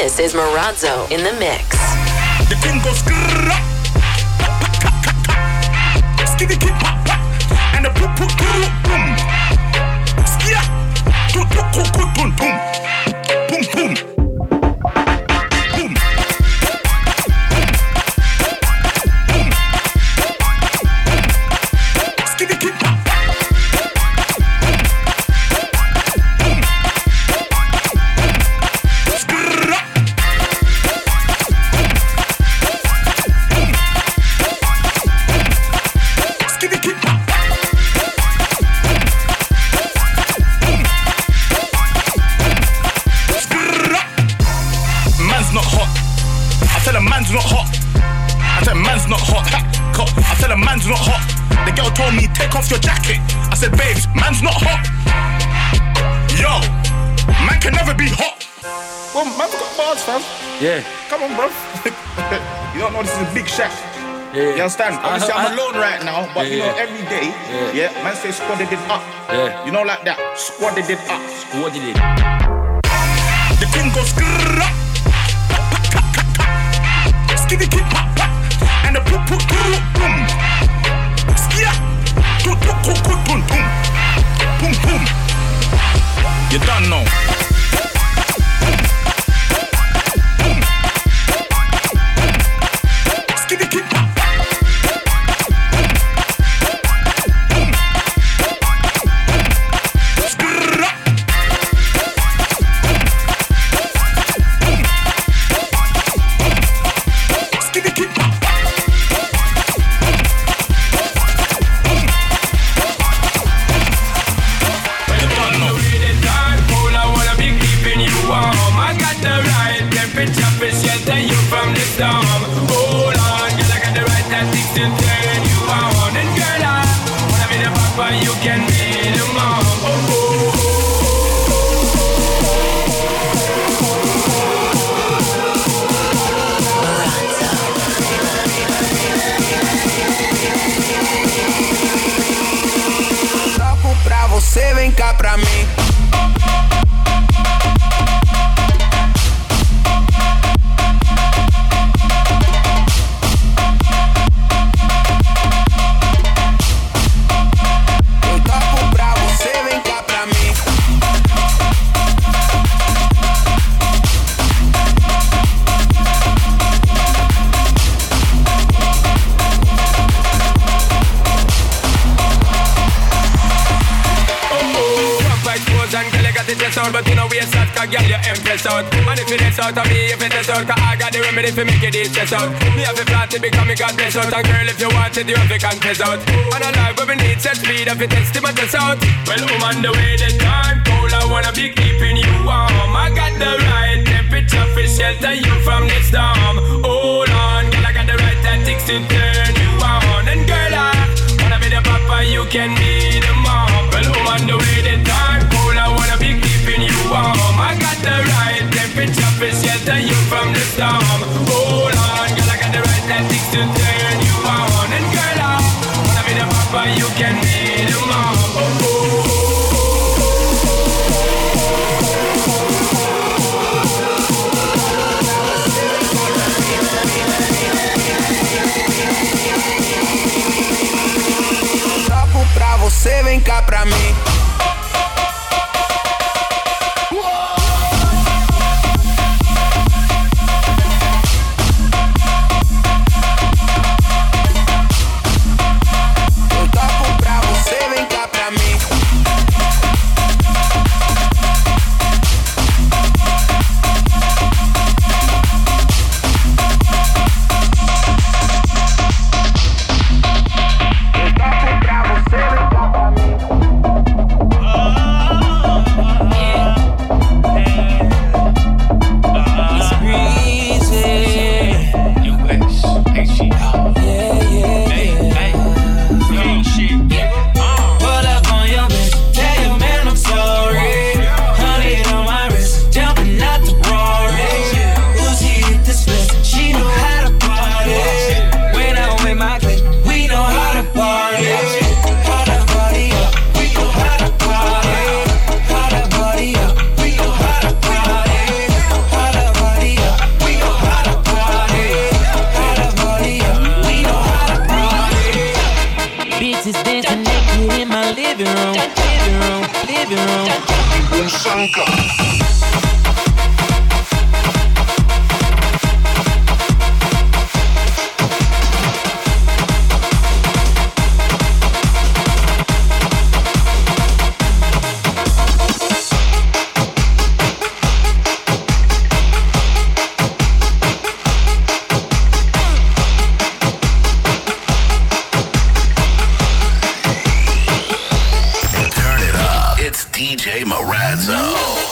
This is Marazzo in the mix. The thing goes skitty kip and the poop poop boom. Skia boom boom boom boom. Not hot. I said man's not hot. I said a man's not hot. The girl told me take off your jacket. I said babes, man's not hot. Yo, man can never be hot. Well, man's got bars, fam. Yeah. Come on, bro. You don't know this is a big shack. Yeah. You understand? Obviously I'm alone right now, but you know every day, man say squadded it up. Yeah. You know like that. Squadded it up. Squadded it. The thing goes skitty kip and the poop poop boom. Skia boom boom boom boom. You done know. Skitty kip. Você vem cá pra mim. Eu toco pra você, vem cá pra mim. Out, but you know we a shot, cause girl, you impress out. And if it is out of me, if it is out, cause I got the remedy for make it stress out. Me have a plan to become a god bless out. And girl, if you want it, you have to confess out. And a life where we need set speed, if it is to my test out. Well, I'm on the way, the time cold, I wanna be keeping you warm. I got the right temperature for shelter you from the storm. Hold on, girl, I got the right tactics to turn you on. And girl, I wanna be the papa, you can be the mom. Well, I'm on the way, the time cold, I wanna be keeping you warm. I got the right temperature for shelter you from the storm. Hold on, girl, I got the right tactics to turn you on. And girl, I wanna be the papa, you can be the mom. Toco pra você, vem cá pra mim. Boom Sanka. DJ Morazzo.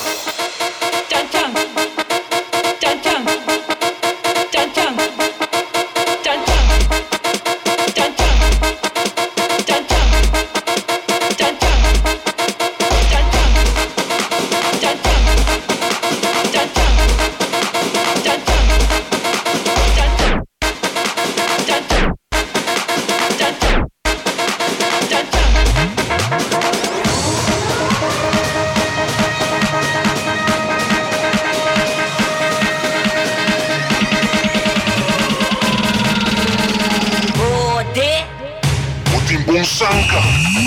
Boom Sanka.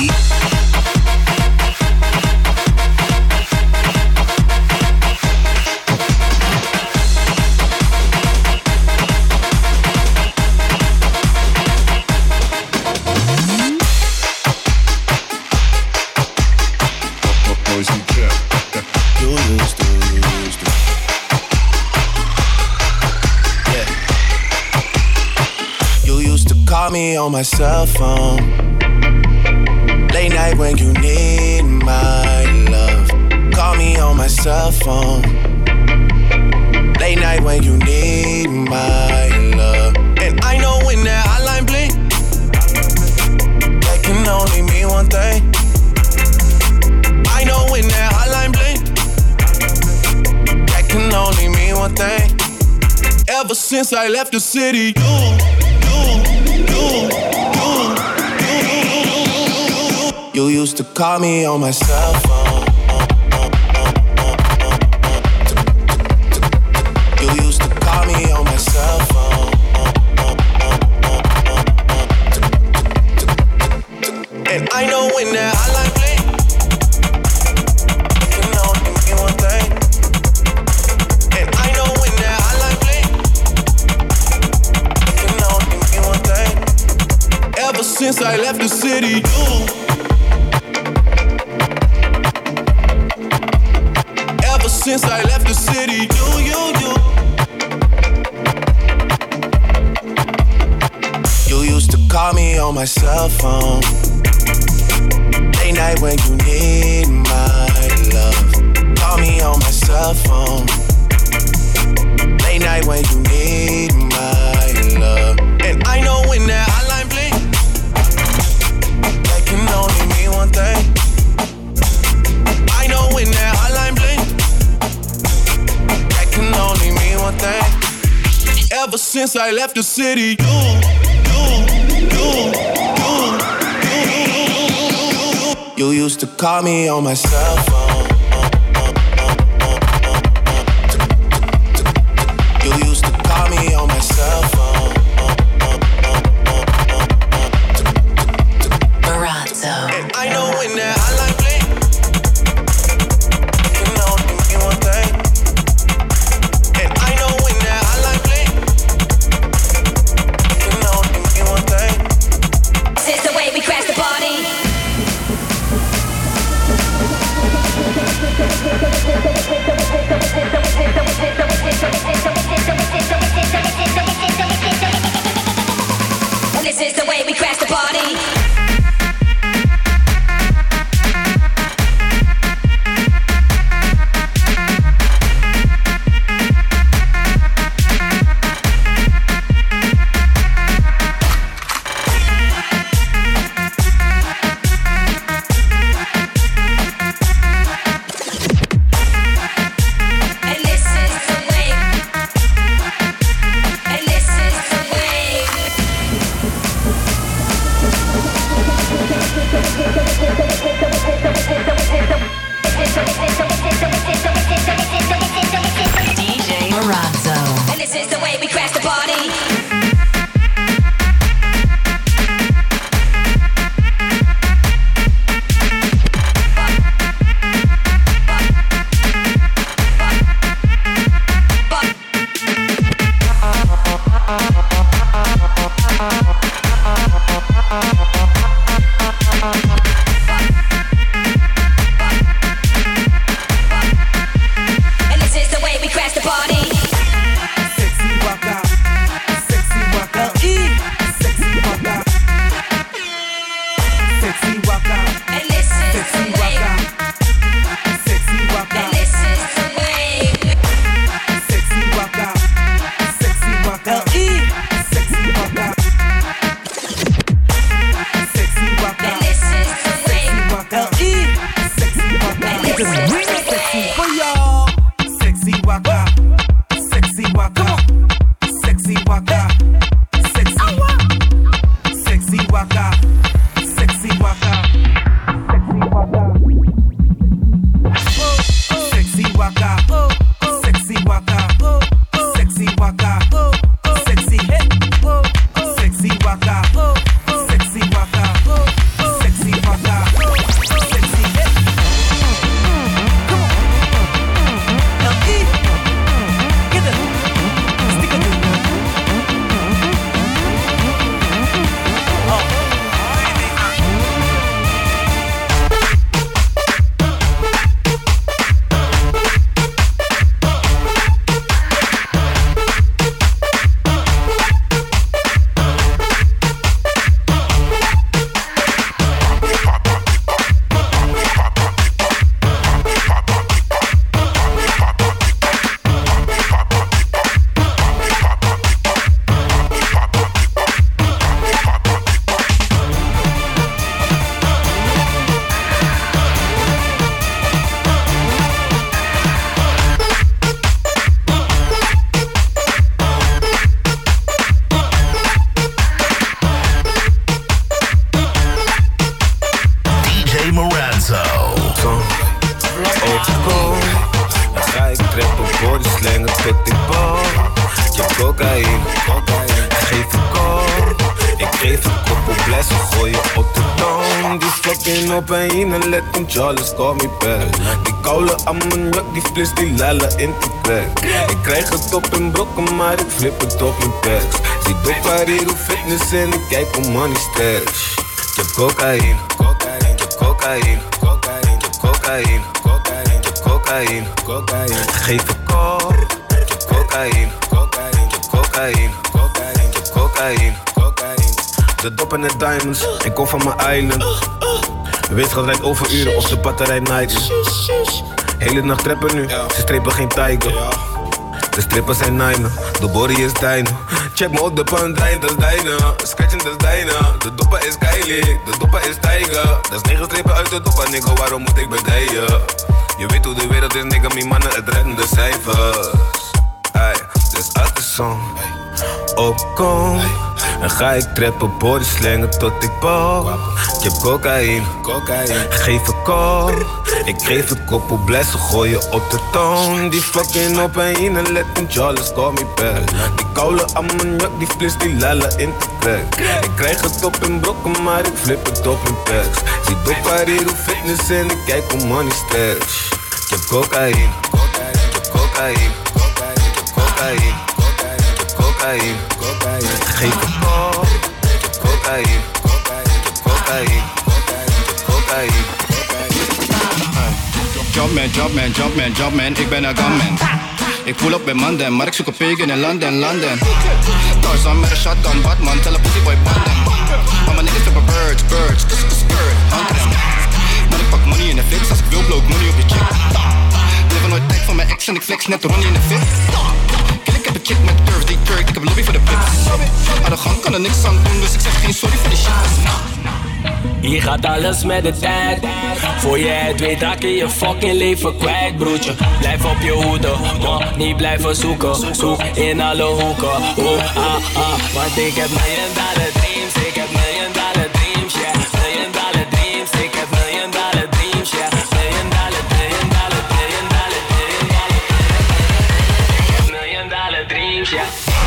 Call me on my cell phone. Late night when you need my love. Call me on my cell phone. Late night when you need my love. And I know when that hotline blink, that can only mean one thing. I know when that hotline blink, that can only mean one thing. Ever since I left the city, you used to call me on my cell phone. You used to call me on my cell phone. And I know when that hotline blink, it can only mean one thing. And I know when that hotline blink, it can only mean one thing. Ever since I left the city, since I left the city, you used to call me on my cell phone. Late night when you need my love. Call me on my cell phone. Late night when you need my love. And I know when that hotline blink, that can only mean one thing. I know when that hotline blink, can only mean one thing. Ever since I left the city, you used to call me on my cell phone. You used to call me on my cell phone. Morazzo. And I know when that hotline blink, it can only mean one thing. This is the way we crash the party. This is the way we crash the party. treppen, body slangen tot ik bal. Je hebt cocaïne, geef een kop. Ik geef een koppel, bless, gooi je op de toon. Die fucking op en in en let een Charles, call me back. Die koude ammoniak, die fles, die lellen in de bek. Ik krijg het op in brokken, maar ik flip het op in packs. Zie dopper hier op fitness en ik kijk op money stacks. Je hebt cocaïne, je hebt cocaïne, je hebt cocaïne, je hebt cocaïne, geef een kop. Je hebt cocaïne, je hebt cocaïne, je hebt cocaïne. De dop en de diamonds, ik kom van mijn island. De wetenschap rijdt over uren of de batterij Nike. Hele nacht trappen nu, ze strepen geen tiger. De strippers zijn nijnen, de body is dijnen. Check me op de pandijn, dat is dijnen. Scratchen, dat is dijnen. De dopper is Kylie, de dopper is Tiger. Dat is 9 strepen uit de dopper, nigga, waarom moet ik bedijen? Je weet hoe de wereld is, nigga, mijn mannen, het redden de cijfers. Ay, dus als de zon opkom, dan ga ik trappen, body slangen tot ik bal. Je hebt cocaïne, geef een kop. Ik geef een koppel, blessen, gooi je op de toon. Die fucking op en in en let een Charles, call me back. Die koude ammoniak, die fles, die lellen in de bek. Ik krijg het op in brokken, maar ik flip het op in packs. Zie dopper hier op fitness en ik kijk op money stacks. Je hebt cocaïne, je hebt cocaïne, je hebt cocaïne, je hebt cocaïne, geef een kop. Je hebt cocaïne, je hebt cocaïne, je hebt cocaïne. Jumpman, ik ben een gunman. Ik pull up bij Mandem, maar ik zoek een pagan in London. Tarzan met een shotgun, Batman, tell a pussyboy banden. Maar mijn niggas hebben birds, skirt, handrem. Maar ik pak money in de fix, als ik wil blow ik money op je chick. Leven nooit tijd van mijn ex en ik flex net Ronnie in de fit. Ik heb een chick met curves, die kurk, ik heb lobby voor de pips. Arrogant kan er niks aan doen, dus ik zeg geen sorry voor die shit. Hier gaat alles met de tijd. Voor je het weet raak je je fucking leven kwijt, broertje. Blijf op je hoede, maar niet blijven zoeken. Zoek in alle hoeken, want ik heb $1 million dreams. Ik heb $1 million dreams, yeah. $1 million dreams, ik heb $1 million dreams, yeah. $1 million dreams, yeah.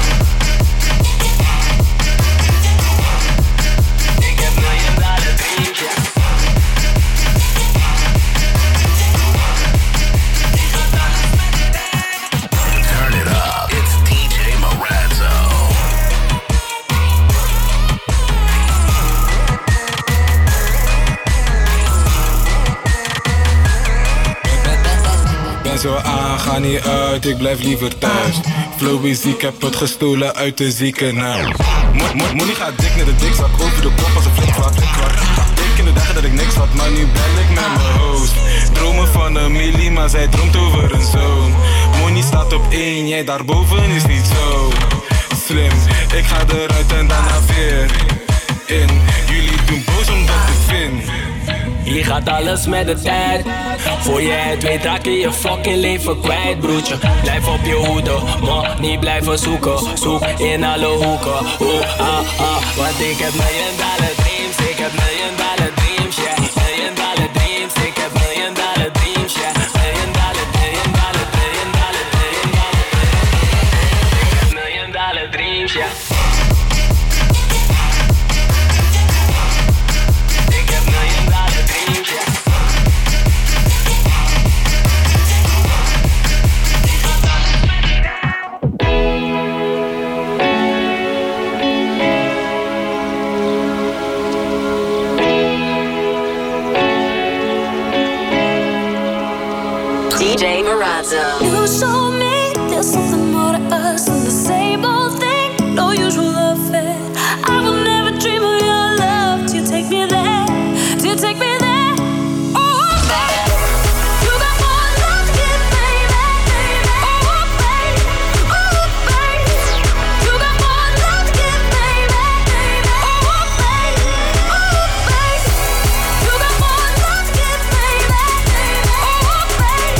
Zo aan, ga niet uit, ik blijf liever thuis. Flow is ziek, heb het gestolen uit de ziekenhuis. Money gaat dik naar de dikzak, over de kop als een flikvlak. Ik in de dagen dat ik niks had, maar nu bel ik met mijn host. Dromen van een milli, maar zij droomt over een zoon. Money staat op 1, jij daarboven is niet zo slim. Ik ga eruit en daarna weer in. Jullie doen boos omdat ik win. Hier gaat alles met de tijd. Voor je het weet raak je je fucking leven kwijt, broertje. Blijf op je hoede, maar niet blijven zoeken. Zoek in alle hoeken, want ik heb $1 million dreams. Ik heb $1 million dreams, yeah. $1 million dreams, ik heb $1 million dreams, yeah. $1 million dreams, yeah. DJ Marazzo. You showed me there's something more to us than the same old thing, no usual affair. I will never dream of your love till you take me there, till you take me there. Oh, baby, you got more love to give, baby. Oh, baby, oh, baby, you got more love to give, baby. Oh, baby, oh, baby, you got more love to give, baby. Oh, baby.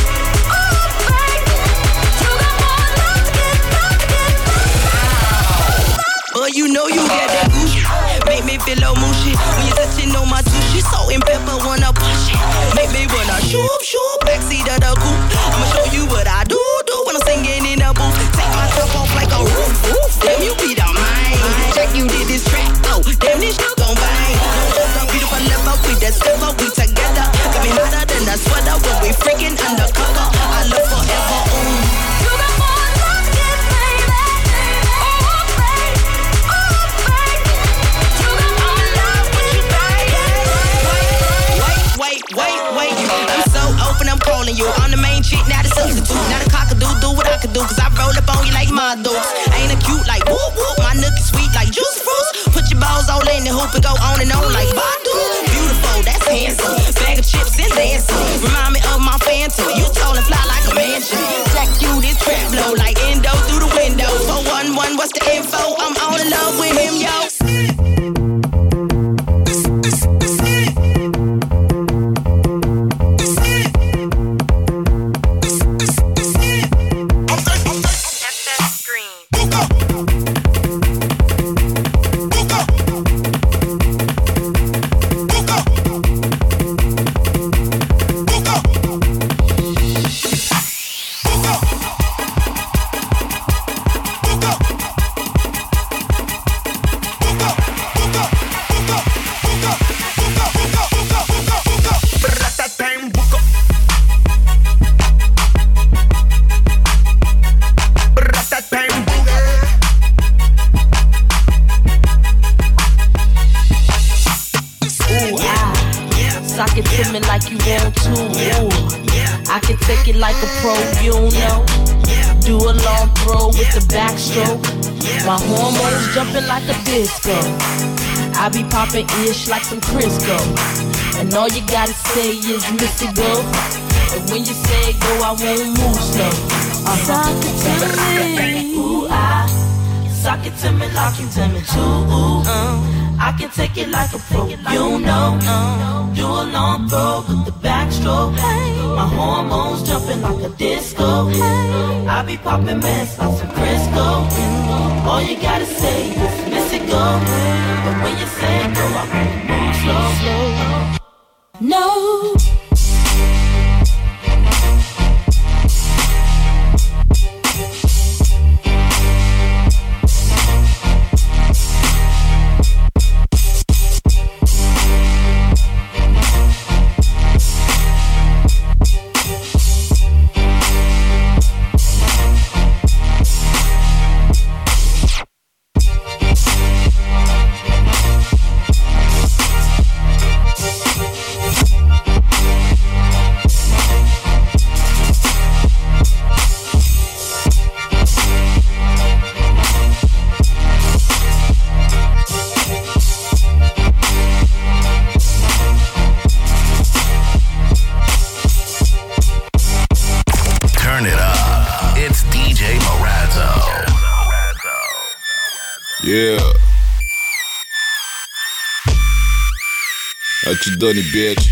You know you got that gooch, make me feel low motion. When you're touching on my tushy, salt and pepper wanna push it. Make me wanna shoot, backseat of the coupe. I'ma show you what I do. it like a pro, you don't know. Do a long throw with the backstroke. My hormones jumping like a disco. I be popping ish like some Crisco. And all you gotta say is Missy go. And when you say go, I won't move slow. Suck it to me. Ooh, suck it to me like you to me too. I can take it like a pro, you know. Do a long throw with the backstroke. My hormones jumping like a disco. I be popping mess like some Crisco. All you gotta say is Missy go. But when you say go, I won't move slow. No. Yeah. What you done, bitch?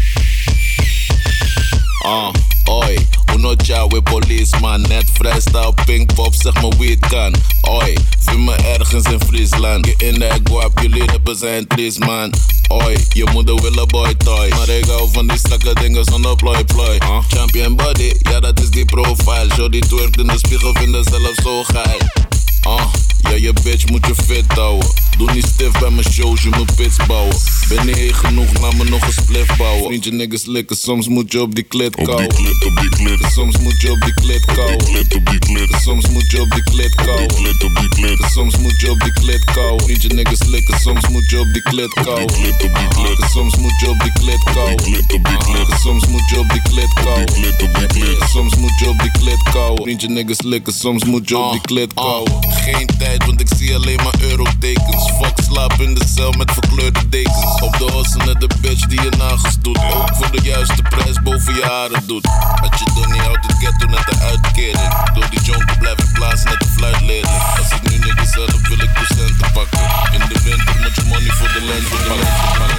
Oi, Unocha we policeman. Net freestyle, pinkpop, zeg maar wie het kan. Oi, vind me ergens in Friesland. Je in de guap, jullie rappen zijn triest man. Oi, je moeder wil een boy toy. Maar ik hou van die strakke dingen zonder ploy ploy. Champion body, ja dat is die profile. Show die twerkt in de spiegel, vind zelf zo geil. Ja, je bitch moet je fit houden. Doe niet stif bij mijn shows, je moet pits bouwen. Ben niet heet genoeg, laat me nog een spliff bouwen. Vriend je niggas likken, soms moet je op die klit kauwen. Op die klit. Soms moet je op die klit kauwen. Op die klit. Soms moet je op die klit kauwen. Op die klit. Soms moet je op die klit kauwen. Vriend je niggas likken, soms moet je op die klit kauwen. Op die klit. Soms moet je op die klit kauwen. Op die klit. Soms moet je op die klit kauwen. Op die klit. Soms moet je op die klit kauwen. Vriend je niggas likken, soms moet je op die klit kauwen. Geen tijd, want ik zie alleen maar eurotekens. Fuck, slaap in de cel met verkleurde dekens. Op de hossen net de bitch die je nagels doet. Ook voor de juiste prijs boven je haren doet. Had je dan niet uit het ghetto net de uitkering. Door die jonker blijf ik blazen net de fluitleerling. Als ik nu niks zelf wil ik procenten pakken. In de winter moet je money voor de lente pakken.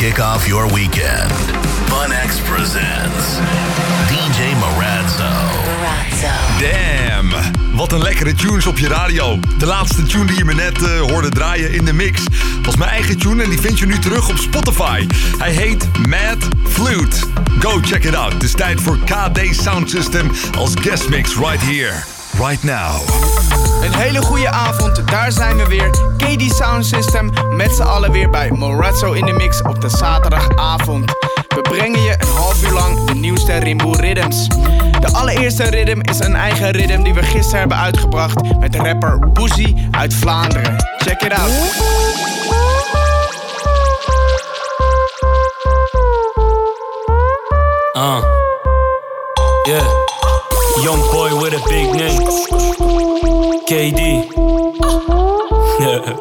kick off your weekend. Fun X presents DJ Morazzo. Damn, wat een lekkere tunes op je radio. De laatste tune die je me net hoorde draaien in de mix was mijn eigen tune en die vind je nu terug op Spotify. Hij heet Mad Flute. Go check it out. Het is tijd voor KD Sound System als guest mix right here, right now. Een hele goede avond, daar zijn we weer. KD Sound System met z'n allen weer bij Morazzo in de mix op de zaterdagavond. We brengen je een half uur lang de nieuwste Rimboe Rhythms. De allereerste rhythm is een eigen rhythm die we gisteren hebben uitgebracht met rapper Boozy uit Vlaanderen. Check it out. Yeah. Young boy with a big name. KD. Yeah.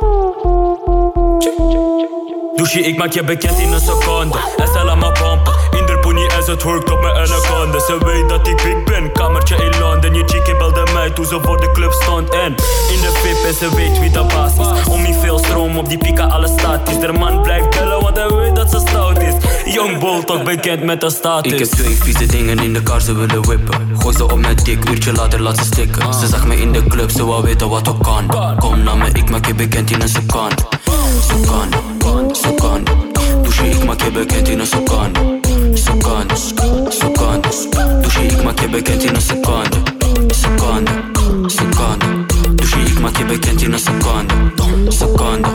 Douche, ik maak je bekend in een seconde. SLM maar pompen. Inderpoenie en het workt op mijn anaconda. Ze weet dat ik big ben, kamertje in Londen. Je chickie belde mij toen ze voor de club stond. En in de VIP en ze weet wie de baas is. Om niet veel stroom op die pika, alles statisch. De man blijft bellen, want hij weet dat ze stout is. Young Bull toch bekend met de status. Ik heb 2 vieze dingen in de kar, ze willen whippen. Gooi ze op mijn dik, uurtje later laat ze stikken. Ze zag me in de club, ze wou weten wat we kan. Kom naar me, ik maak je bekend in een seconde. Seconde. Douche, ik maak je bekend in een seconde. Seconde. Douche, ik maak je bekend in een seconde. Seconde. Douche, ik maak je bekend in een seconde. Seconde.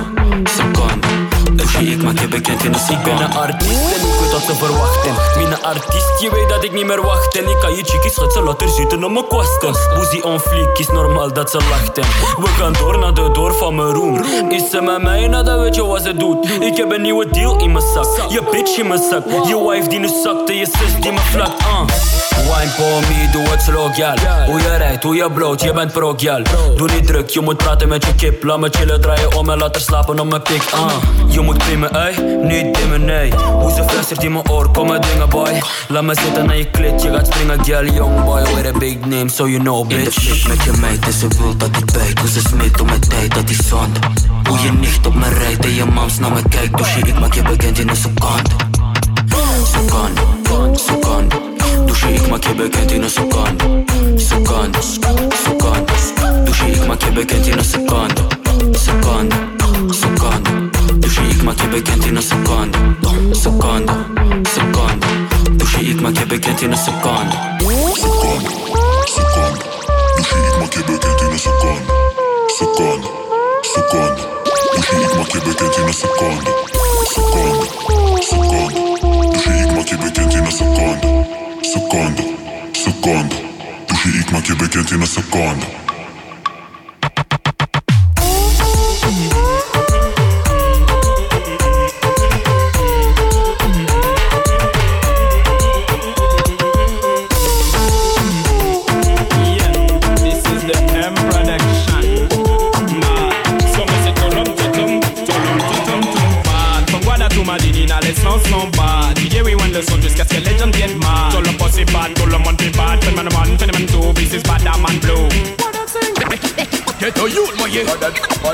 Douche, ik maak je bekend in een seconde. Ik ben een artiest en ik weet wat ze verwachten. Mijn artiest, je weet dat ik niet meer wacht. En ik kan je chickies schetsen laten zitten op mijn kwasten. Boozy on fleek, is normaal dat ze lachten. We gaan door naar de door van mijn room. Is ze met mij, nou dan weet je wat ze doet. Ik heb een nieuwe deal in mijn zak. Je bitch in mijn zak. Je wife die nu zakt en je zus die me vlak. Wine for me, doe het slow, gal. Hoe je rijdt, hoe je bloot, je bent pro, gal. Doe niet druk, je moet praten met je kip. Laat me chillen, draaien om en laat haar slapen op mijn pik. Je moet klimmen, niet dimmen, nee. Hoe ze fluistert in mijn oor, kom maar dingen, boy. Laat me zitten naar je klit, je gaat springen, gal. Young boy with a big name, so you know, bitch. In de pik met je meid en ze wil dat ik bijt. Hoe ze smeet op mijn tijd, dat is zonde. Hoe je nicht op me rijdt en je mams naar me kijkt. Douche, ik maak je bekend in een seconde. Seconde. Douche, ik maak je bekend in een seconde. Seconde. Douche, ik maak je bekend in een seconde. Seconde. Douche, ik maak je bekend in een seconde. Seconde. Douche, ik maak je bekend in een seconde. Seconde. Douche, ik maak je bekend in een seconde. Seconde. Douche, ik maak je bekend in een seconde. Seconde. Douche, ik maak je bekend in een seconde. Seconde. Douche, ik maak je bekend in een seconde. Jusqu'à ce que les gens viennent mal. Tout le poste est bad, tout le monde est bad. Phénomène 1, phénomène 2, this is bad, I'm on blue. Get a youth, my yeah. What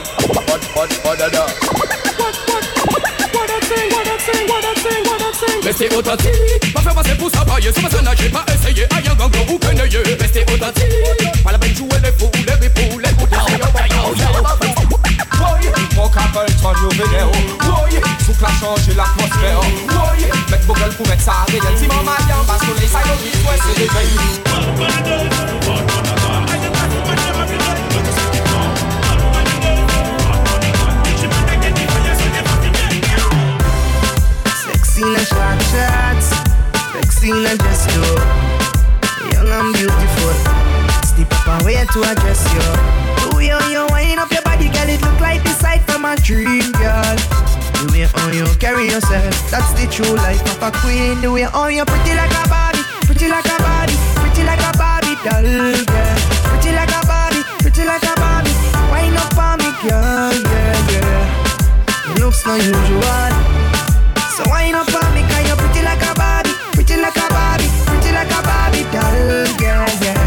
I sing. Restez authentique, pas faire passer pour s'appailler. Sur ma scène, j'ai pas essayé. Aïe, un gang, vous connaissez. Restez authentique, pas la peine de jouer les fous, les ripoux, les bouteilles. Mon couple change nos vidéos. Souk la change l'atmosphère. Mettre Google pour mettre ça à réel. Si mon maillon parce que les salons qui souhaitent se réveiller. Sexy na short shots, sexy na just you. Young and beautiful, step up away to address you. Do you wind up your body, girl? It look like the sight from a dream, girl. The way how you carry yourself, that's the true life of a queen. The way how you pretty like a Barbie, pretty like a Barbie, pretty like a Barbie doll, girl. Pretty like a Barbie, pretty like a Barbie. Wind up on me, girl, yeah. It looks not usual, so wind up on me, 'cause you're pretty like a Barbie, pretty like a Barbie, pretty like a Barbie doll, girl, yeah.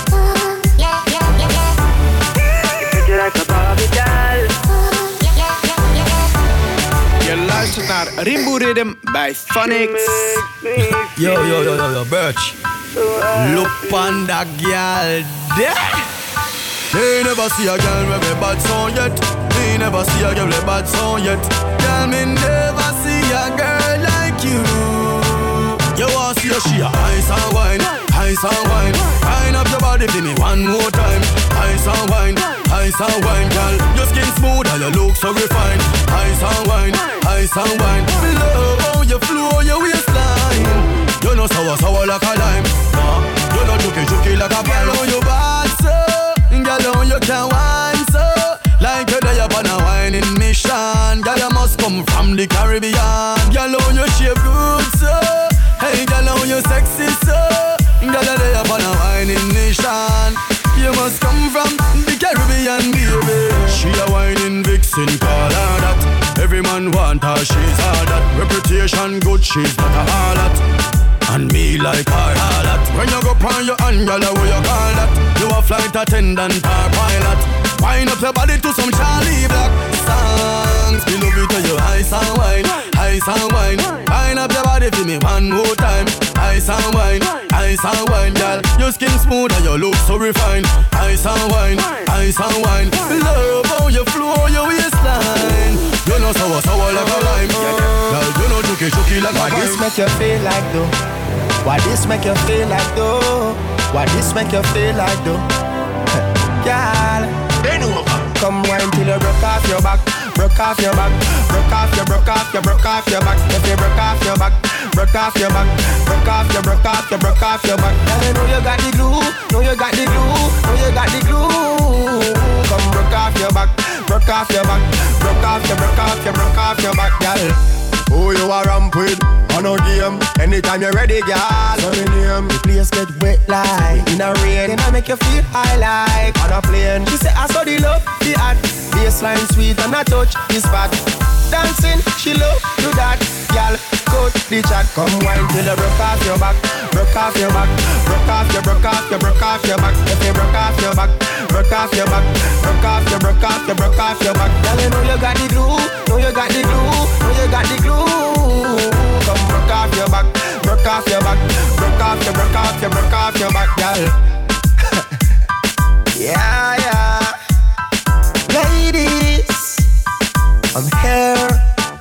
Pretty like a Barbie doll. Je luistert naar Rimboe Rhythm bij Phonics. Yo, Birch. Look on that girl there. Me never see a girl with a bad song yet. Me never see a girl with a bad song yet. Girl, me never see a girl like you. You want to see her, she a ice and wine, ice and wine. Wine up your body for me one more time. Ice and wine, girl. Your skin smooth and your look so refined. Ice and wine, love how you flow your waistline. You know sour like a lime. You know juky like a girl on your bad so. Girl on you can wine so. Like you're there upon a whining mission. Girl you must come from the Caribbean. Girl on you shape good so. Hey girl on you sexy so. Girl you're there upon a whining mission. You must come from the Caribbean, baby. She a whining vixen, call her that. Every man want her, she's all that. Reputation good, she's not a harlot. And me like her harlot. When you go on your hand, girl, what you call that? You a flight attendant or pilot. Wind up your body to some Charlie Black songs. Me love it to you, ice and wine, ice and wine. Wind up your body for me one more time. Ice and wine, girl. Your skin smooth and your look so refined. Ice and wine, love how you flow your waistline. You know sour like a lime. Girl, you know juky like a What this make you feel like though? What this make you feel like though? What this make you feel like though? Girl, bend over. Come wine till you broke off your back. Broke off your back. Broke off your back. If you broke off your back. Broke off your back. Broke off your back. Girl, you know you got the glue. Know you got the glue. Come broke off your back. Broke off your back. Broke off your back, girl. Who you are ramp with? On no game. Anytime you're ready, girl. So me name. The place get wet like in a rain. Then I make you feel high like on a plane. She say I saw the love, the art. Baseline sweet and I touch the spot. Dancing, she love do that. Girl, coach the chat. Come wine till you broke off your back. Broke off your back. Broke off your back. If you broke off your back. Broke off your back. Broke off your back. Girl, you know you got the glue. Know you got the glue. Come broke off your back. Broke off your back. Broke off your back, girl. Yeah. Ladies, I'm here.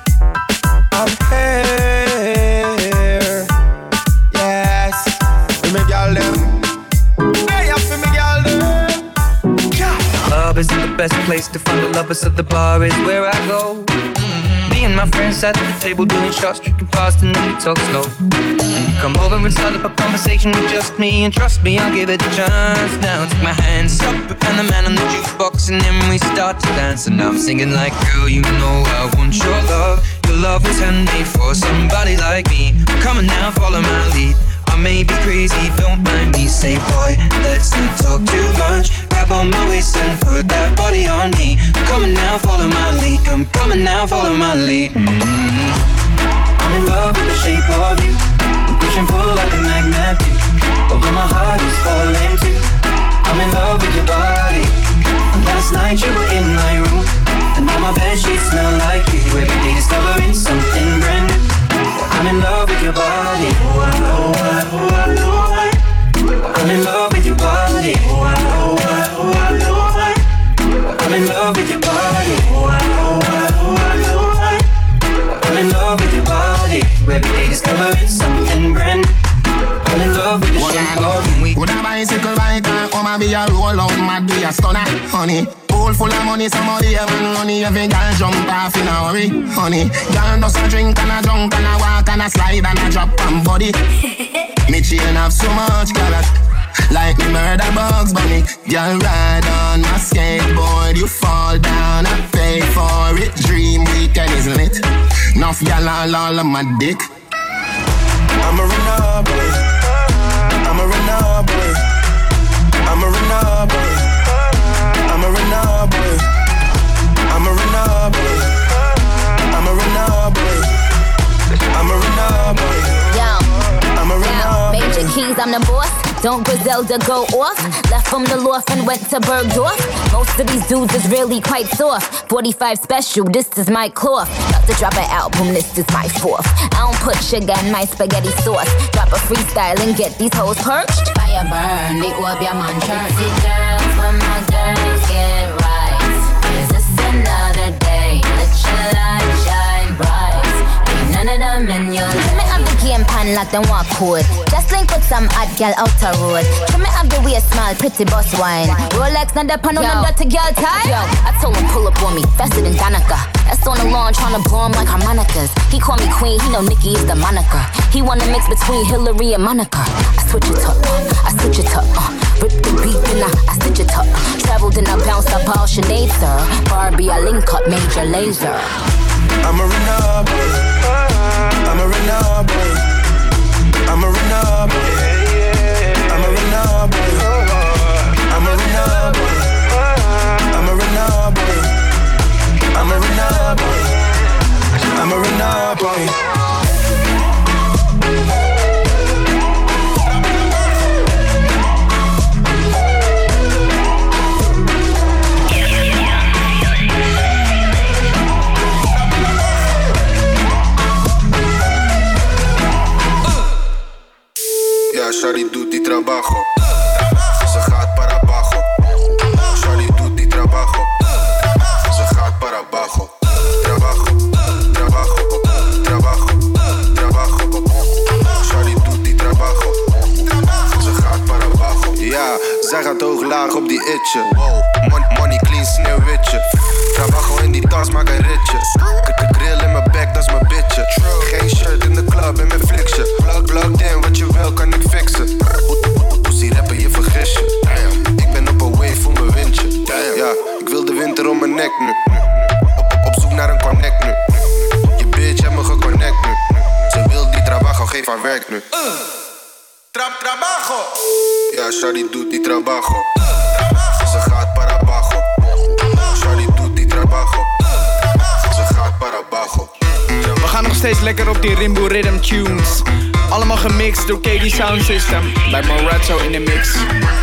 Yes. For me girl them. Hey, for me girl them. Club is the best place to find the lovers, so the bar is where I go. Me and my friends sat at the table doing shots, drinking fast and then we talk slow. Come over and start up a conversation with just me, and trust me, I'll give it a chance. Now take my hands up and the man on the jukebox, and then we start to dance. And I'm singing like, girl, you know I want your love. Your love was handmade for somebody like me. Come on now, follow my lead. I may be crazy, don't mind me. Say, boy, let's not talk too much. Grab on my waist and put that body on me. Come on now, follow my lead. Come on now, follow my lead. I'm in love with the shape of you. I'm pushing pull like a magnet do. Although my heart is falling too. I'm in love with your body. And last night you were in my room, and now my bedsheets smell like you. Every day discovering something brand new. I'm in love with your body. I'm in love with your body. I'm in love with your body. I'm in love with your body. Every day discovering something brand new. I'm in love with the shape of you. Would a bicycle bike and come and be a roll out mad be a stunner, honey. Pool full of money, somebody have money. Every girl jump off in a hurry, honey. Girl does a drink and a drunk and a walk and a slide and a drop and body. Me chain have so much color, like me murder Bugs Bunny. Girl ride on my skateboard, you fall down, I pay for it. Dream weekend is lit. Enough girl all on my dick. I'm a runner boy. I'm a runner boy. I'm a runner boy. I'm a runner boy. I'm a runner boy. I'm a runner boy. I'm a runner boy. Yo, I'm a runner boy. Major Keys, I'm the boss. Don't Griselda go off? Left from the loft and went to Bergdorf. Most of these dudes is really quite soft. 45 special, this is my cloth. About to drop an album, this is my fourth. I don't put sugar in my spaghetti sauce. Drop a freestyle and get these hoes perched. Fire burn, the orb your man church. See girls, when my girls get right. Is this another day? Let your light shine bright. Ain't none of them in your life. Me have the game pan like them walk code. Just link with some hot girl out the road. Trim me have the way smile, pretty boss wine. Rolex, not the pan on the dirty girl tie. Yo, I told him pull up on me, faster than Danica. That's on the lawn, tryna blow him like harmonicas. He call me queen, he know Nicki is the moniker. He wanna mix between Hillary and Monica. I switch it up, I switch it up. Rip the beat and I stitch it up. Traveled and I bounced up all Sinead, sir. Barbie, I link up Major Lazer. I'm a renegade boy. I'm a renegade boy. I'm a renegade boy. I'm a renegade boy. I'm a renegade boy. I'm a renegade boy. I'm a renegade boy. I'm a renegade boy. Shawty doet die trabajo. Ze gaat para abajo. Shawty doet die trabajo. Ze gaat para abajo. Trabajo, trabajo, trabajo, trabajo. Shawty doet die trabajo. Ze gaat para abajo. Ja, zij gaat hoog laag op die itje. Money clean sneeuwwitje. Trabajo in die tas, maak een ritje. Grill in mijn bek, dat is mijn bitje. Geen shirt in de club en mijn fliksje. Plugged in, wat je wil kan ik fixen. Pussy rappen, je vergis je. Ik ben op een wave voor mijn windje. Ja, ik wil de winter om mijn nek nu. Op zoek naar een connect nu. Je bitch heeft me geconnect nu. Ze wil die trabajo, geef haar werk nu. Trabajo. Ja, Shawty doet die trabajo. Ze gaat para abajo. Shawty doet die trabajo. Ze gaat para abajo. We gaan nog steeds lekker op die Rimbo Rhythm tunes. Allemaal gemixt door KD Sound System. Bij Morazzo in de mix.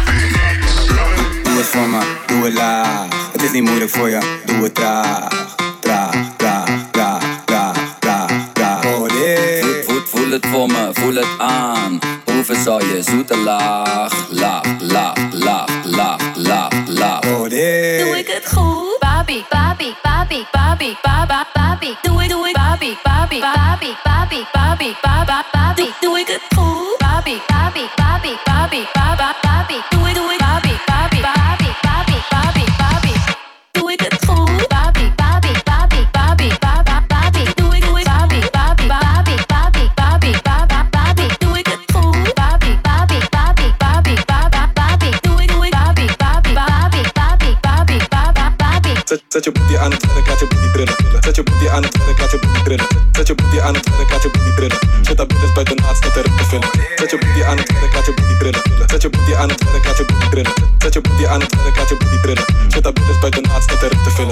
Doe het voor me, doe het laag. Het is niet moeilijk voor je, doe het traag. Traag, traag, traag, traag, traag, traag. Oh nee. Voel het voor me, voel het aan. Proeven zal je zoete laag. Laag, laag, laag, laag, laag, laag. Oh nee. Doe ik het goed? Babi, babi, babi, babi, baba, babi. Doe ik babi, babi, babi, babi, babi, baba, babi. Doe ik het goed? Babi, babi, babi, babi, baba, babi. Doe ik babi, babi, babi, babi, babi, babi. Doe ik het goed? Babi, babi, babi, babi, baba, babi. Doe ik babi, babi, babi, babi, babi, baba, babi. Doe ik het goed? Babi, babi, babi, babi, baba, babi. Doe ik babi, babi, babi, babi, babi, baba, babi. Zet je booty aan het werk, laat je booty trillen. Zet je booty aan het werk, laat je booty trillen. Zet je booty aan het werk, laat je booty trillen. Zet dat bitches buiten naast, net erop te vullen. Zet je booty aan het werk, laat je booty trillen. Zet je booty aan het werk, laat je booty trillen. Zet je booty aan het werk, laat je booty trillen. Zet dat bitches buiten naast, net erop te vullen.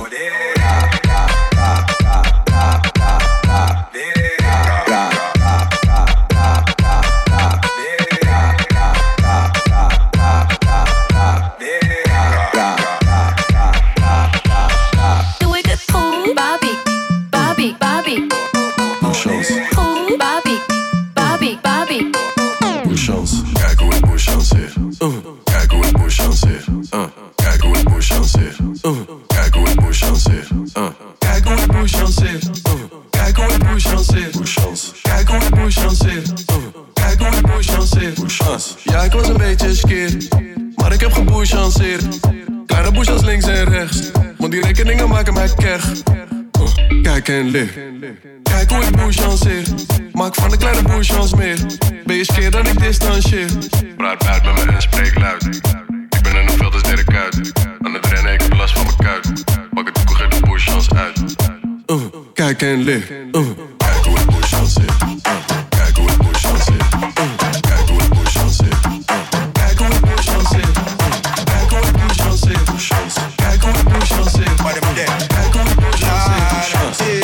Ja, ik was een beetje skeer, maar ik heb gebouchanceerd. Kleine bushans links en rechts, want die rekeningen maken mij kerg. Kijk en leer, kijk hoe ik bouchanceer. Maak van de kleine bushans meer. Ben je skeer dan ik distancieer. Praat buit met me en spreek luid. Ik ben er nog veel te sterk uit. Aan het rennen, ik heb last van mijn kuit. Pak het doek, geef de bushans uit. Kijk en leer, kijk hoe ik bouchanceer. Kijk hoe ik bouchanceer. Kijk hoe ik bouchanceer. Kijk hoe ik bouchanceer. Kijk hoe ik bouchanceer. Kijk hoe ik bouchanceer. Kijk hoe ik bouchanceer.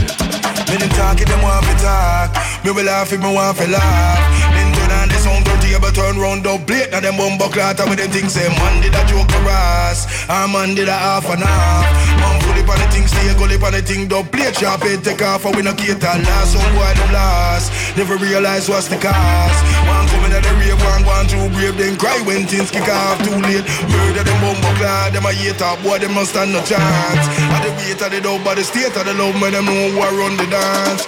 Me them talk, them want to talk. Me will laugh if me want to laugh. Then turn on the sound 30 table turn round up plate. Now them bumbo clatter with them things say man did a joke for us, a man did a half and half. Man fully on the thing, stay gully on the thing, double plate sharp head take off and we no cater last. Some boy them last, never realize what's the cause. One coming at the rave, one too brave, then cry when things kick off too late. Murder them bumbo clad, them a hater, boy them no stand no chance. At the weight of the dub, by the state of the love, man them know who a run the dance.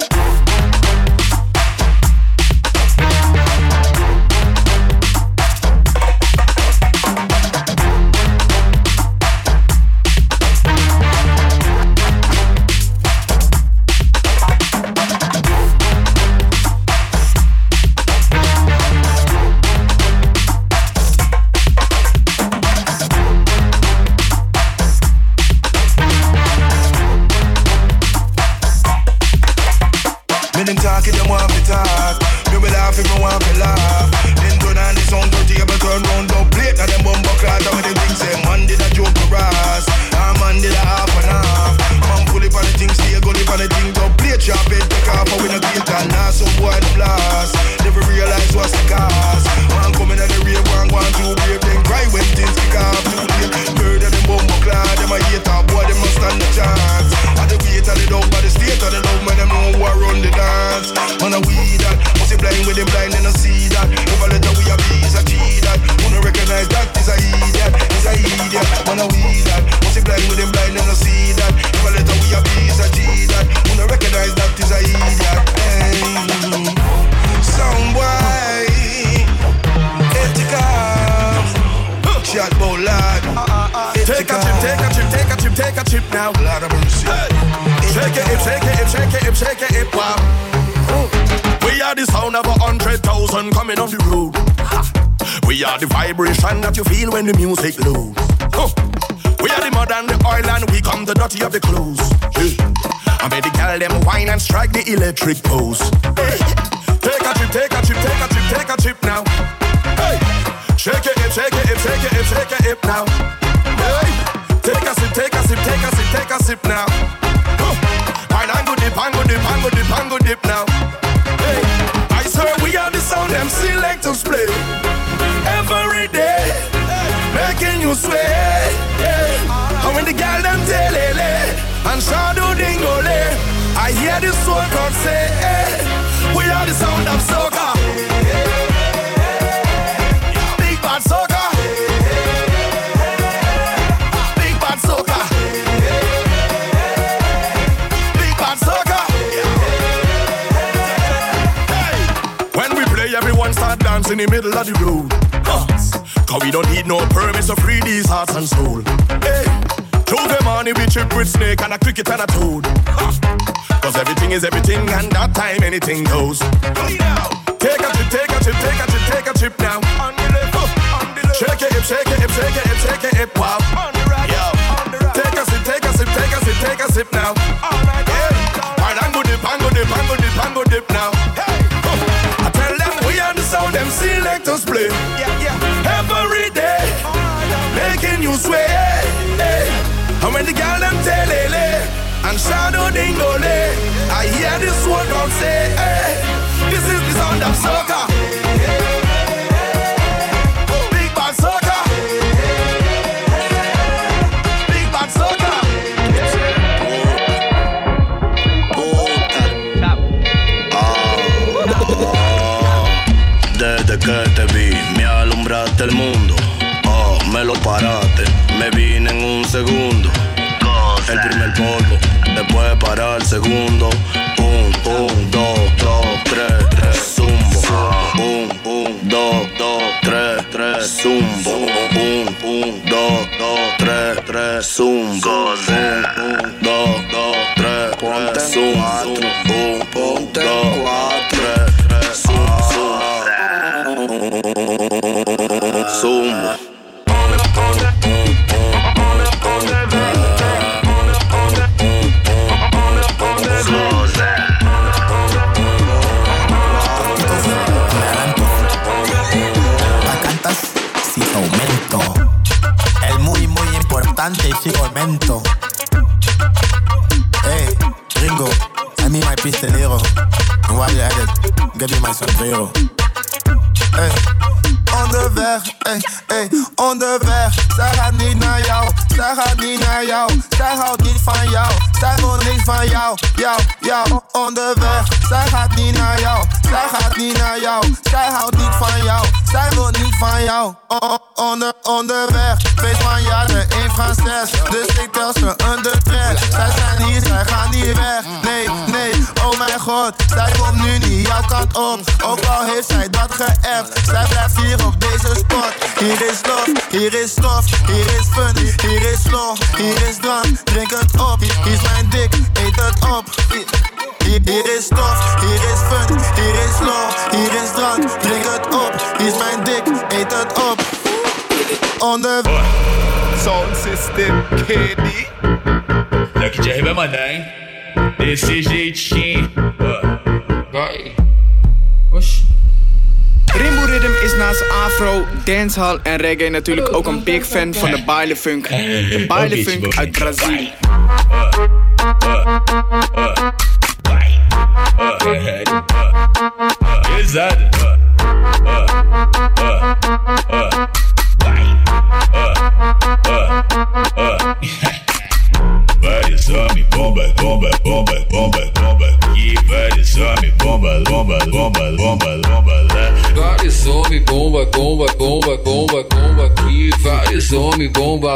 The vibration that you feel when the music low. We are the mud and the oil and we come the dirty of the clothes. I made the girl them wine and strike the electric pose. Hey. Take a trip, take a trip, take a trip, take a trip now. Hey. Shake it, shake it, shake it, shake it, shake it now. Hey. Take a sip, take a sip, take a sip, take a sip now. Wine and go dip, and go dip, and go dip, and go dip now. Hey. I swear we are the sound them selectors play. Every day, making you sway. And when the girl them telele and shadow dingole, I hear the soul God say, we are the sound of soca. Big bad soca. Big bad soca. Big bad soca. When we play, everyone start dancing in the middle of the road. Cause we don't need no permits to free these hearts and soul. Hey, Tuesday morning we trip with snake and a cricket and a toad. Cause everything is everything and that time anything goes. Take a trip, take a trip, take a trip, take a trip now. Shake it, shake it, shake it, shake it, hip hop. Take a sip, take a sip, take a sip, take a sip now. Yeah, and go dip, and go dip, and go dip, and go dip now. I tell them we are the sound them selectors play. Every day, making you sway. And when the girl them telele and shadow dingole, I hear this one God say, this is the sound of soca. Big bad soca. Big bad soca. Desde que te vi, me alumbraste el mundo. Oh, me lo paraste, me vine en un segundo. El primer polvo, después para el segundo. 1, 2, 3, zumbo. 1, 2, 3, zumbo. 1, 2, 3, zumbo. 1, 2, 3, ponte 4. 1, 2, 3, zumbo. Zumbo. Y sigo aumento. Hey, gringo, I need my pistolero. And while you're at it, give me my sombrero. Onderweg, onderweg. Zij gaat niet naar jou, zij gaat niet naar jou. Zij houdt niet van jou, zij wil niks van jou. Jou, onderweg. Zij gaat niet naar jou, zij gaat niet naar jou. Zij houdt niet van jou, zij wil niet van jou. Onderweg, feest van jaren, 1 van 6. Dus ik tel ze under track. Zij zijn hier, zij gaan niet weg. Nee, oh mijn god. Zij komt nu niet jouw kant op. Ook al heeft zij dat geappt. Zij blijft hier op deze spot. Hier is lof, hier is stof. Hier is fun, hier is lol. Hier is drank, drink het op. Hier is mijn dik, eet het op. Hier is stof, hier is fun, hier is lol. Hier is drank, drink het op. Hier is mijn dik, eet het op. Onderweg. Sound System, KD. Daqui de vai mandar, hein? Desse jeitinho. Vai. Oxi. Rimbo Rhythm is naast afro, dancehall en reggae natuurlijk ook een big fan van de baile funk. De baile funk uit Brazilië. Pesado. Vários homens, bomba. E vários homens, bomba lá. Vários homens, bomba. E vários homens, bomba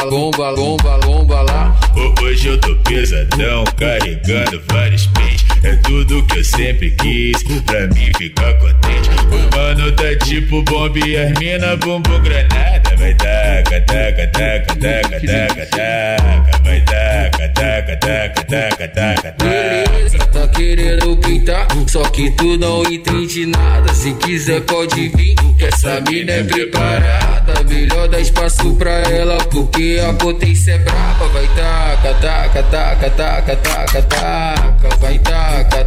lá. Hoje eu tô pesadão, carregando vários pentes. É tudo que eu sempre quis, pra mim ficar contente. O mano tá tipo bomba e as mina bumbum granada. Vai taca. Vai taca. Beleza, tá querendo pintar, só que tu não entende nada. Se quiser pode vir, que essa mina é preparada. Melhor dar espaço pra ela, porque a potência é braba. Vai taca. Vai taca.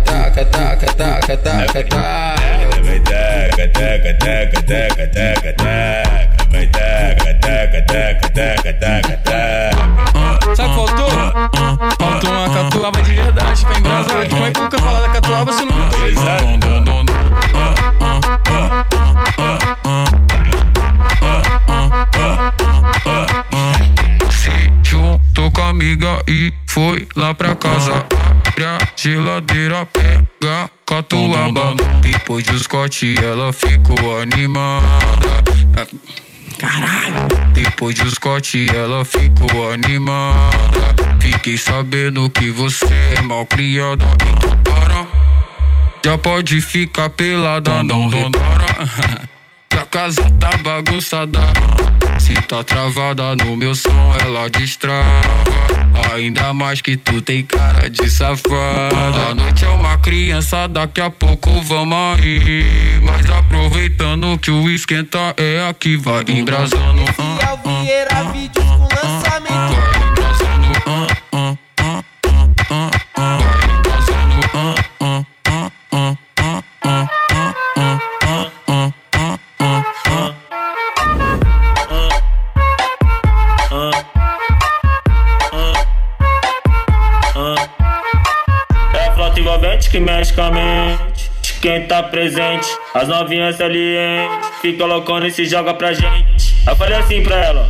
Sabe o que faltou? Faltou uma catuaba de verdade pra embrasar. Como é que nunca fala da catuaba se não fez? Se juntou com a amiga e foi lá pra casa. Abre a geladeira, pega catuaba. Depois do Scott ela ficou animada. Caralho. Depois do Scott ela ficou animada. Fiquei sabendo que você é mal criada. Então para, já pode ficar pelada. Não repara, que a casa tá bagunçada. Se tá travada no meu som ela destrava. Ainda mais que tu tem cara de safada. A noite é uma criança, daqui a pouco vamos aí. Mas aproveitando que o esquenta é aqui, vai embrasando. Fiel Vieira, vídeos com lançamento. Vai embrasando. Que mexe com a mente de quem tá presente. As novinhas salientes fica loucona e se joga pra gente. Eu falei assim pra ela.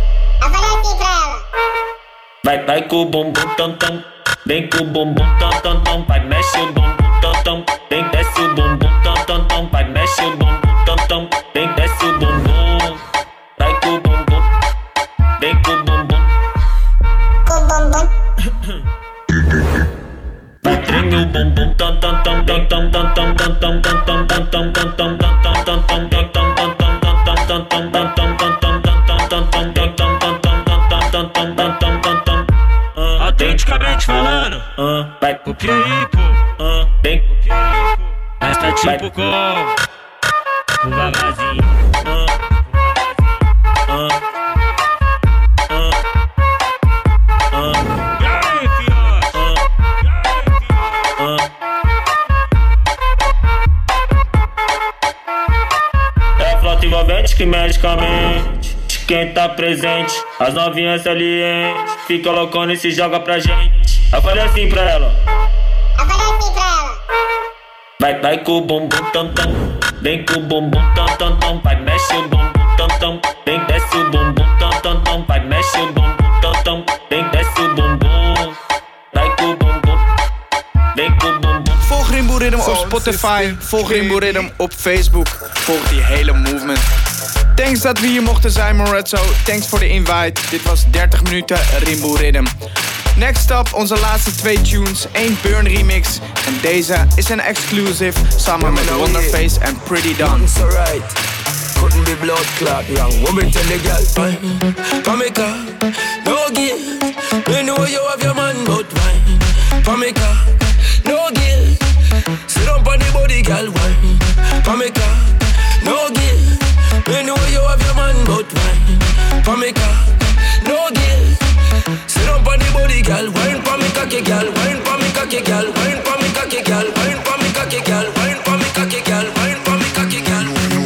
Vai com o bumbum tam tam. Vem com o bumbum tam tam tam. Vai mexe o bumbum tam tam. Vem desce o bumbum tam tam tam. Vai mexe o bumbum tam tam. Vem desce o bumbum. Vai com o bumbum. Vem com o bumbum. Vai treme o bumbum tam tam tam tam tam tam tam tam tam tam tam tam tam tam tam tam. Autenticamente falando, vai pro pipo, vem pro pipo, mas tá tipo com o vavazinho. Envolvente que mexe com a mente de quem tá presente. As novinhas salientes fica loucona e se joga pra gente. Eu falei assim pra ela. Vai com o bumbum tam tam. Vem com o bumbum tam tam tam, vai mexe o bumbum tam tam. Vem desce o bumbum tam tam tam, vai mexe o bumbum tam tam. Vem desce o bumbum, vai com o bumbum. Vem com o bumbum. Volg Rainbow Rhythm op Spotify, volg Rainbow Rhythm op Facebook. Volg die hele movement. Thanks dat we hier mochten zijn, Moretso. Thanks voor de invite. Dit was 30 minuten Rainbow Rhythm. Next up, onze laatste 2 tunes. 1 Burn remix. En deze is een exclusive samen met Wonderface en Pretty Dawn. Couldn't be blood clot, young woman tell the girl Pamika, no guilt. We know you have your man, but wine. Pamika, no guilt. Sit up on the body, girl, wine. Pamika, no guilt. We know you have your man, but wine. Pamika, no guilt. Sit up on the body, girl, wine. Pamika, girl, wine. Pamika, girl, wine. Pamika, girl, wine. Pamika, girl, wine. Pamika, girl, wine. Pamika, girl.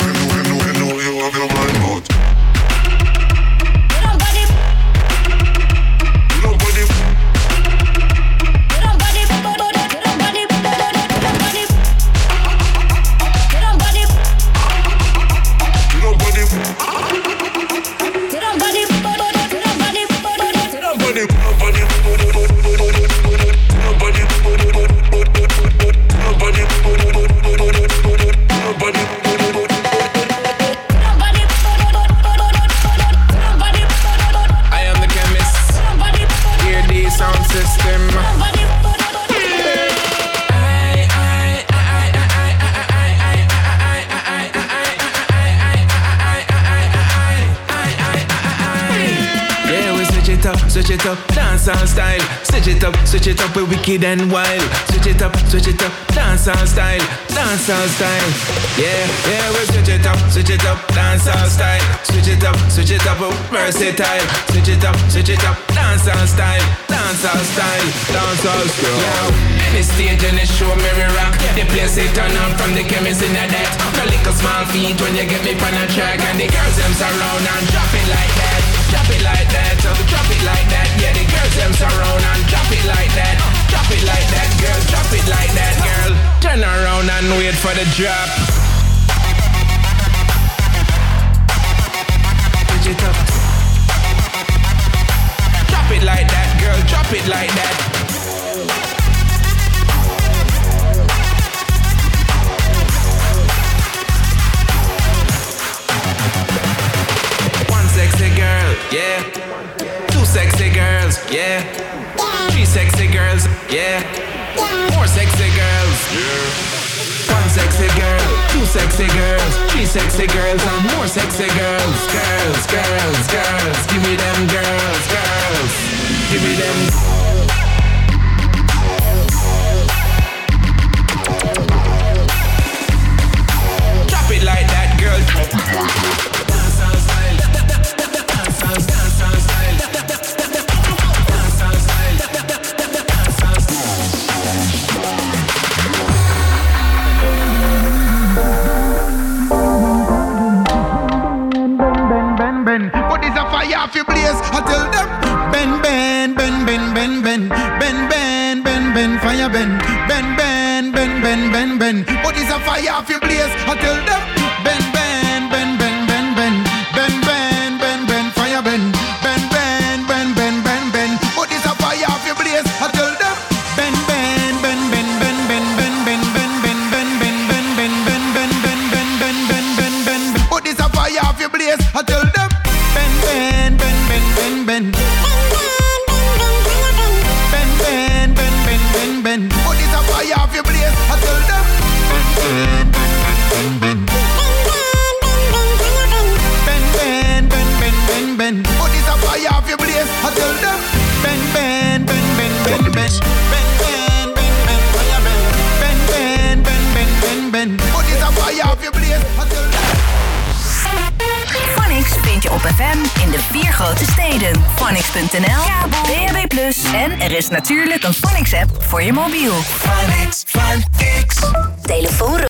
Switch it up, dancehall style. Switch it up, we're wicked and wild. Switch it up, dancehall style, Yeah, we switch it up, dancehall style. Switch it up, we're versatile. Switch it up, dancehall style, Yo, any stage in the show, me rock. The place it turn on from the chemist in the debt. No little small feet when you get me on a track, and the girls them surround and drop it like that. Drop it like that, drop it like that. Yeah, the girls them surround and drop it like that. Drop it like that, girl, drop it like that, girl. Turn around and wait for the drop. Switch it up. Drop it like that, girl, drop it like that. Sexy girl, yeah. 2 sexy girls, yeah. 3 sexy girls, yeah. 4 sexy girls, yeah. 1 sexy girl, 2 sexy girls, 3 sexy girls, and more sexy girls. Girls, give me them girls, give me them. Drop it like that, girl. Drop it like that. But it's a fire off your blaze. I tell them, bend, fire bend. But it's a fire off your blaze. I tell them, bend, fire bend. But it's a fire off your blaze. I tell them, bend. But it's a fire off your blaze. I tell them. Bend. What is a fire off your blaze? I tell them. Bend. What is a fire off your blaze? I tell them. Bend. What is a fire off your blaze? I tell them. Phonics vind je op FM in de 4 grote steden. Phonics.nl, DAB+, en er is natuurlijk een Phonics app voor je mobiel. Phonics. Telefoon